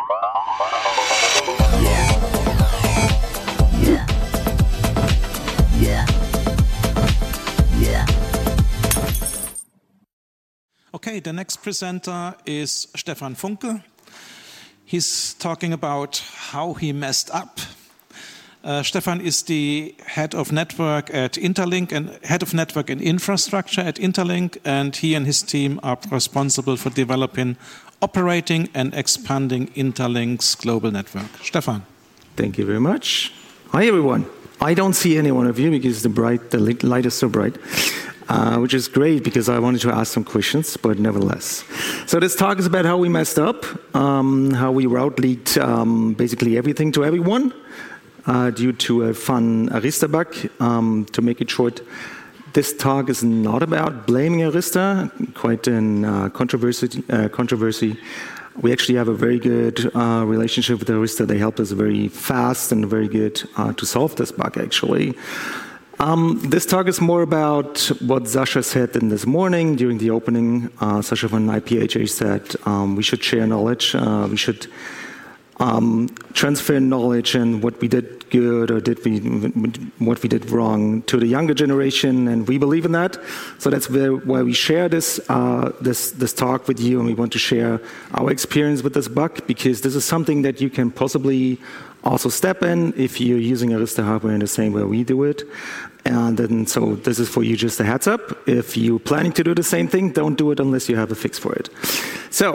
Okay, the next presenter is Stefan Funke. He's talking about how he messed up. Stefan is the head of network at Interlink and head of network and infrastructure at Interlink, and he and his team are responsible for developing, operating, and expanding Interlink's global network. Stefan. Thank you very much. Hi, everyone. I don't see any one of you because the light is so bright. Which is great because I wanted to ask some questions, but nevertheless. So this talk is about how we messed up, how we route leaked basically everything to everyone due to a fun Arista bug. To make it short, this talk is not about blaming Arista, quite a controversy. We actually have a very good relationship with Arista. They helped us very fast and very good to solve this bug, actually. This talk is more about what Sasha said in this morning during the opening. Sasha from IPHH said we should share knowledge, we should transfer knowledge and what we did good or what we did wrong to the younger generation, and we believe in that. So that's why we share this talk with you, and we want to share our experience with this bug, because this is something that you can possibly also step in if you're using Arista hardware in the same way we do it. And then, so this is for you just a heads up. If you're planning to do the same thing, don't do it unless you have a fix for it. So,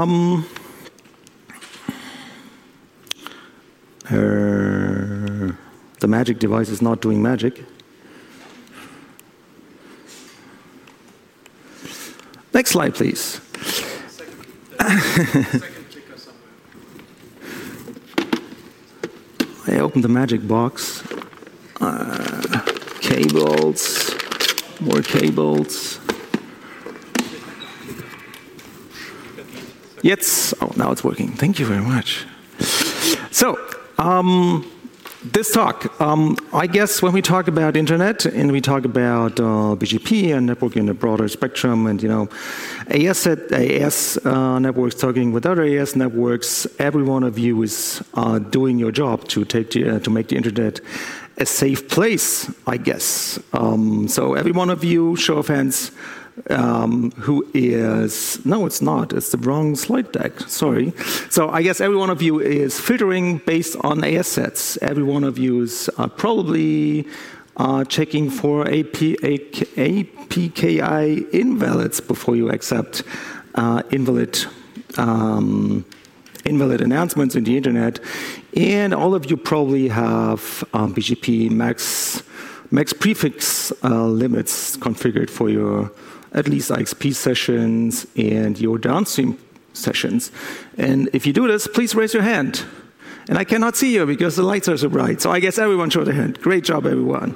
the magic device is not doing magic. Next slide, please. I opened the magic box. Cables, more cables. Yes, oh, now it's working. Thank you very much. So, this talk, I guess when we talk about internet and we talk about BGP and network in a broader spectrum, and AS networks talking with other AS networks, every one of you is doing your job to make the internet a safe place, I guess. So every one of you, show of hands, who is, no, it's not, it's the wrong slide deck, sorry. So I guess every one of you is filtering based on AS sets. Every one of you is probably checking for APKI invalids before you accept invalid announcements in the internet. And all of you probably have BGP max prefix limits configured for your at least IXP sessions and your downstream sessions. And if you do this, please raise your hand. And I cannot see you because the lights are so bright. So I guess everyone showed their hand. Great job, everyone.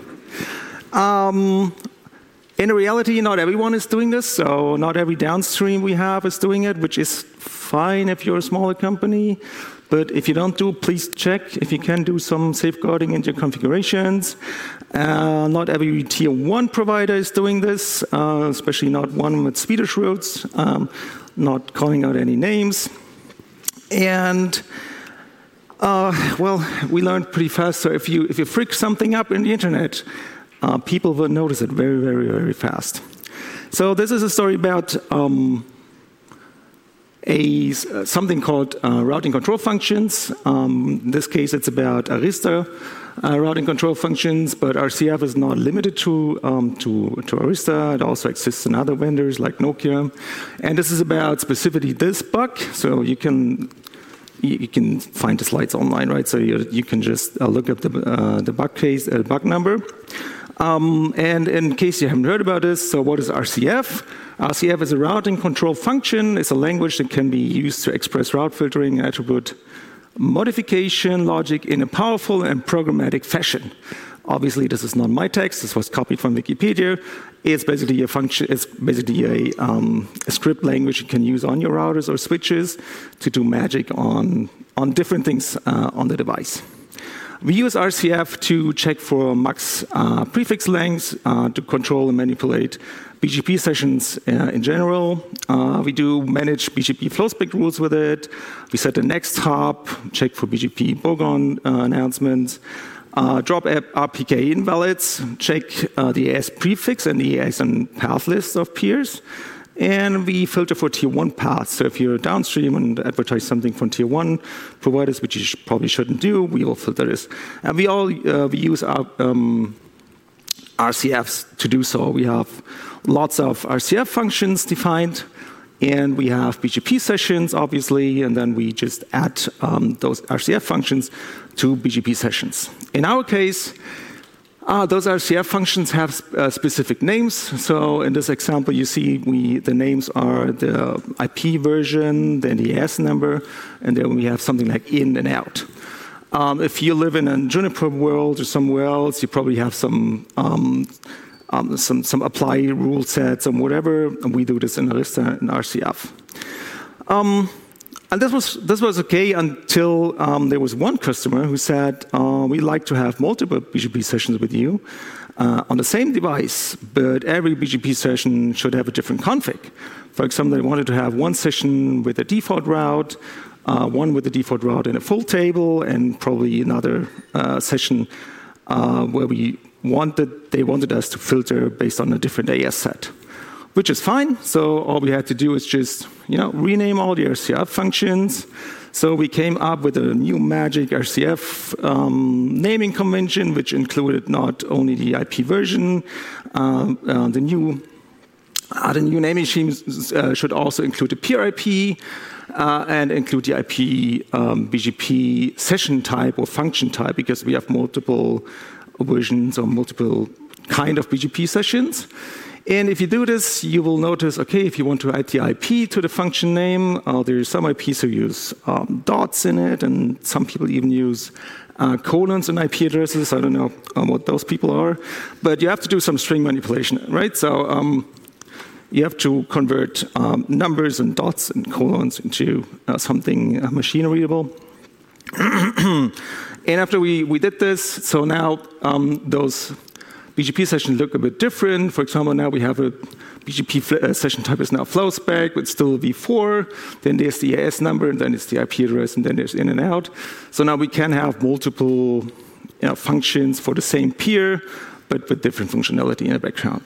In reality, not everyone is doing this. So not every downstream we have is doing it, which is fine if you're a smaller company. But if you don't do, please check if you can do some safeguarding in your configurations. Not every tier 1 provider is doing this, especially not one with Swedish roots, not calling out any names. And well, we learned pretty fast. So if you freak something up in the internet, people will notice it very, very, very fast. So this is a story about something called routing control functions. In this case, it's about Arista routing control functions, but RCF is not limited to Arista. It also exists in other vendors like Nokia. And this is about specifically this bug. So you can find the slides online, right? So you can just look up the bug number. And in case you haven't heard about this, so what is RCF? RCF is a routing control function. It's a language that can be used to express route filtering and attribute modification logic in a powerful and programmatic fashion. Obviously, this is not my text. This was copied from Wikipedia. It's basically a function. It's basically a script language you can use on your routers or switches to do magic on different things on the device. We use RCF to check for max prefix lengths to control and manipulate BGP sessions in general. We do manage BGP flowspec rules with it. We set the next hop, check for BGP bogon announcements. Drop RPK invalids, check the AS prefix and the ASN path list of peers. And we filter for tier 1 paths. So if you're downstream and advertise something from tier 1 providers, which you probably shouldn't do, we will filter this. And we use our RCFs to do so. We have lots of RCF functions defined, and we have BGP sessions, obviously, and then we just add those RCF functions to BGP sessions. In our case, those RCF functions have specific names. So in this example, you see the names are the IP version, then the AS number, and then we have something like in and out. If you live in a Juniper world or somewhere else, you probably have some apply rule sets and whatever, and we do this in Arista and RCF. And this was okay until there was one customer who said, we'd like to have multiple BGP sessions with you on the same device, but every BGP session should have a different config. For example, they wanted to have one session with a default route, one with the default route in a full table, and probably another session where they wanted us to filter based on a different AS set, which is fine. So all we had to do is just rename all the RCF functions. So we came up with a new magic RCF naming convention, which included not only the IP version, the new naming scheme should also include the peer IP and include the IP BGP session type or function type, because we have multiple versions or multiple kind of BGP sessions. And if you do this, you will notice, okay, if you want to add the IP to the function name, there's some IPs who use dots in it, and some people even use colons in IP addresses. I don't know what those people are. But you have to do some string manipulation, right? So you have to convert numbers and dots and colons into something machine-readable. And after we did this, so now those BGP sessions look a bit different. For example, now we have a BGP session type is now flowspec, but still v4. Then there's the AS number, and then it's the IP address, and then there's in and out. So now we can have multiple functions for the same peer, but with different functionality in the background.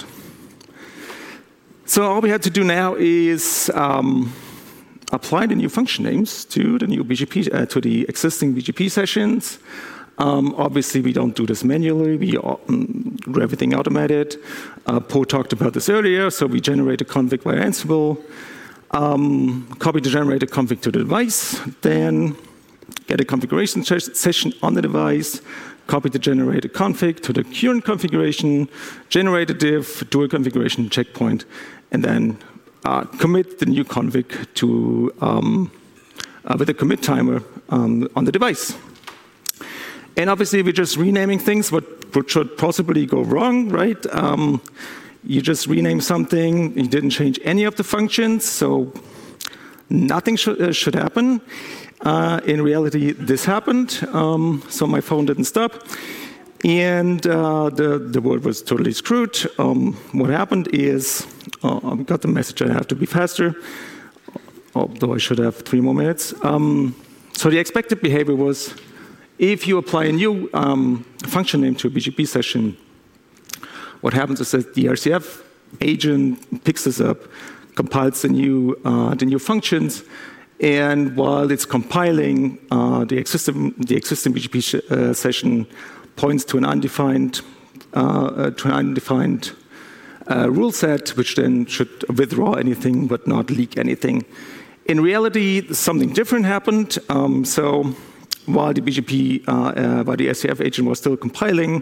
So all we had to do now is apply the new function names to the new BGP to the existing BGP sessions. Obviously, we don't do this manually. We do everything automated. Po talked about this earlier. So we generate a config via Ansible, copy the generated config to the device, then get a configuration session on the device, copy the generated config to the current configuration, generate a diff, do a configuration checkpoint, and then commit the new config to with a commit timer on the device. And obviously, we're just renaming things, what should possibly go wrong, right? You just rename something, you didn't change any of the functions, so nothing should happen. In reality, this happened, so my phone didn't stop. And the world was totally screwed. What happened is, I got the message I have to be faster, although I should have 3 more minutes. So the expected behavior was, if you apply a new function name to a BGP session, what happens is that the RCF agent picks this up, compiles the new functions, and while it's compiling, the existing BGP session points to an undefined rule set, which then should withdraw anything but not leak anything. In reality, something different happened. So while the BGP, while the RCF agent was still compiling,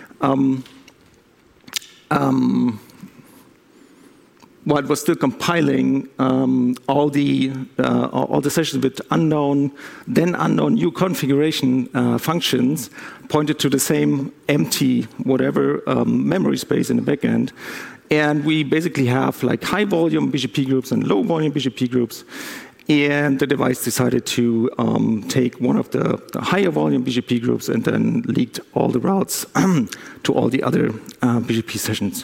while it was still compiling, all the sessions with unknown new configuration functions pointed to the same empty whatever memory space in the backend. And we basically have like high volume BGP groups and low volume BGP groups. And the device decided to take one of the higher volume BGP groups and then leaked all the routes to all the other BGP sessions,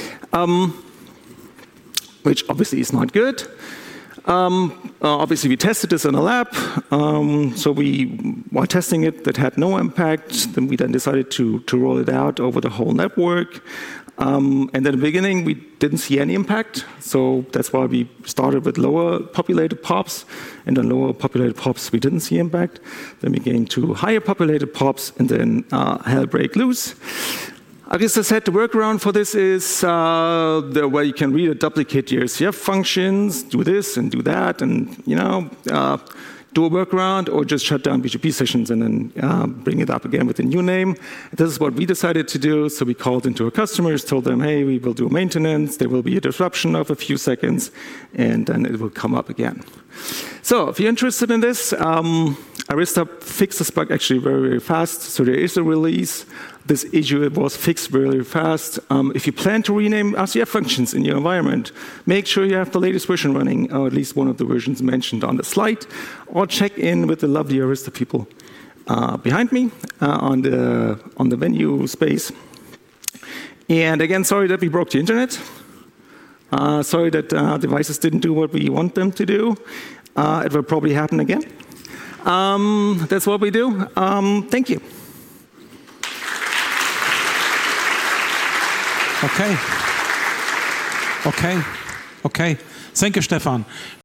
which obviously is not good. Obviously, we tested this in a lab. So while testing it, that had no impact. Then we decided to roll it out over the whole network. And in the beginning, we didn't see any impact. So that's why we started with lower populated POPs. And then lower populated POPs, we didn't see impact. Then we gained to higher populated POPs, and then hell break loose. Arista said the workaround for this is where you can really duplicate your RCF functions, do this and do that, and do a workaround, or just shut down BGP sessions and then bring it up again with a new name. This is what we decided to do. So we called into our customers, told them, hey, we will do maintenance. There will be a disruption of a few seconds, and then it will come up again. So if you're interested in this, Arista fixed this bug actually very, very fast. So there is a release. This issue was fixed very fast. If you plan to rename RCF functions in your environment, make sure you have the latest version running, or at least one of the versions mentioned on the slide, or check in with the lovely Arista people behind me on the venue space. And again, sorry that we broke the internet. Sorry that devices didn't do what we want them to do. It will probably happen again. That's what we do. Thank you. Okay. Thank you, Stefan.